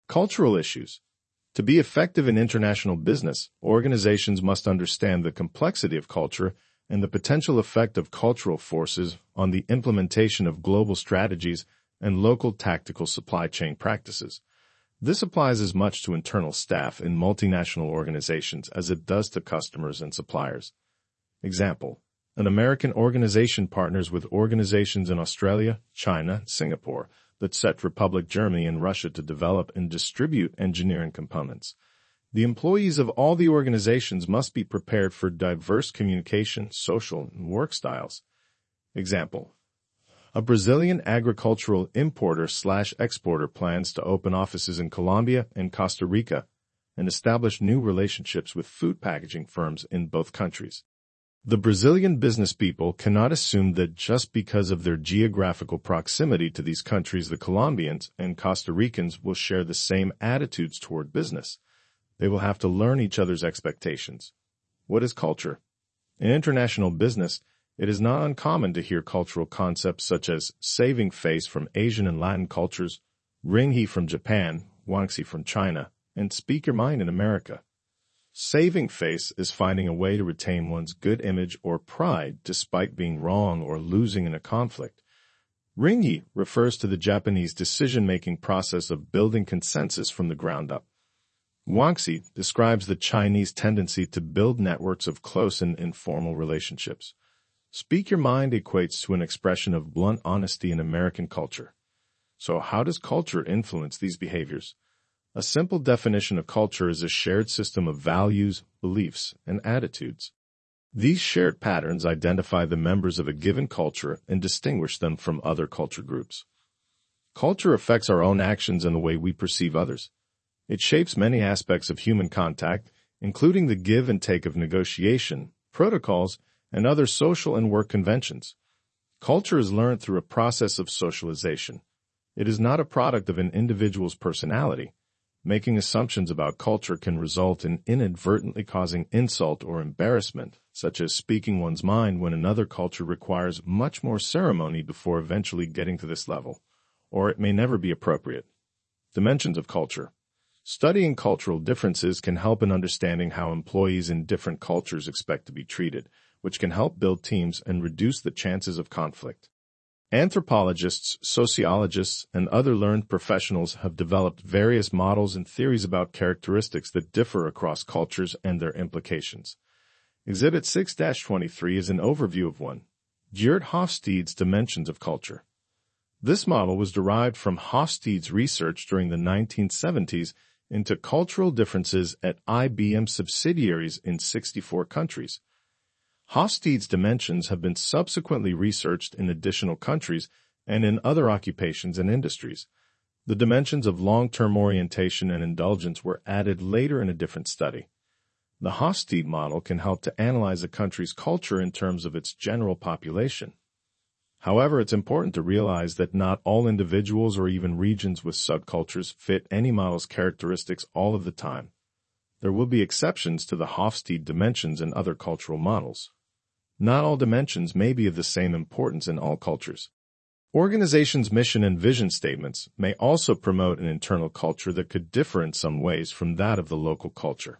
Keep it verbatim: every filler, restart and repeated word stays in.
Cultural issues. To be effective in international business, organizations must understand the complexity of culture and the potential effect of cultural forces on the implementation of global strategies and local tactical supply chain practices. This applies as much to internal staff in multinational organizations as it does to customers and suppliers. Example: an American organization partners with organizations in Australia, China, Singapore, the Czech Republic, Germany, and Russia to develop and distribute engineering components. The employees of all the organizations must be prepared for diverse communication, social, and work styles. Example: a Brazilian agricultural importer slash exporter plans to open offices in Colombia and Costa Rica and establish new relationships with food packaging firms in both countries. The Brazilian business people cannot assume that just because of their geographical proximity to these countries, the Colombians and Costa Ricans will share the same attitudes toward business. They will have to learn each other's expectations. What is culture? In international business, it is not uncommon to hear cultural concepts such as saving face from Asian and Latin cultures, ringhi from Japan, guangxi from China, and speak your mind in America. Saving face is finding a way to retain one's good image or pride despite being wrong or losing in a conflict. Ringhi refers to the Japanese decision-making process of building consensus from the ground up. Guangxi describes the Chinese tendency to build networks of close and informal relationships. Speak your mind equates to an expression of blunt honesty in American culture. So how does culture influence these behaviors? A simple definition of culture is a shared system of values, beliefs, and attitudes. These shared patterns identify the members of a given culture and distinguish them from other culture groups. Culture affects our own actions and the way we perceive others. It shapes many aspects of human contact, including the give and take of negotiation, protocols, and other social and work conventions. Culture is learned through a process of socialization. It is not a product of an individual's personality. Making assumptions about culture can result in inadvertently causing insult or embarrassment, such as speaking one's mind when another culture requires much more ceremony before eventually getting to this level, or it may never be appropriate. Dimensions of culture. Studying cultural differences can help in understanding how employees in different cultures expect to be treated, which can help build teams and reduce the chances of conflict. Anthropologists, sociologists, and other learned professionals have developed various models and theories about characteristics that differ across cultures and their implications. Exhibit six dash twenty-three is an overview of one. Geert Hofstede's Dimensions of Culture. This model was derived from Hofstede's research during the nineteen seventies into cultural differences at I B M subsidiaries in sixty-four countries. Hofstede's dimensions have been subsequently researched in additional countries and in other occupations and industries. The dimensions of long-term orientation and indulgence were added later in a different study. The Hofstede model can help to analyze a country's culture in terms of its general population. However, it's important to realize that not all individuals or even regions with subcultures fit any model's characteristics all of the time. There will be exceptions to the Hofstede dimensions in other cultural models. Not all dimensions may be of the same importance in all cultures. Organizations' mission and vision statements may also promote an internal culture that could differ in some ways from that of the local culture.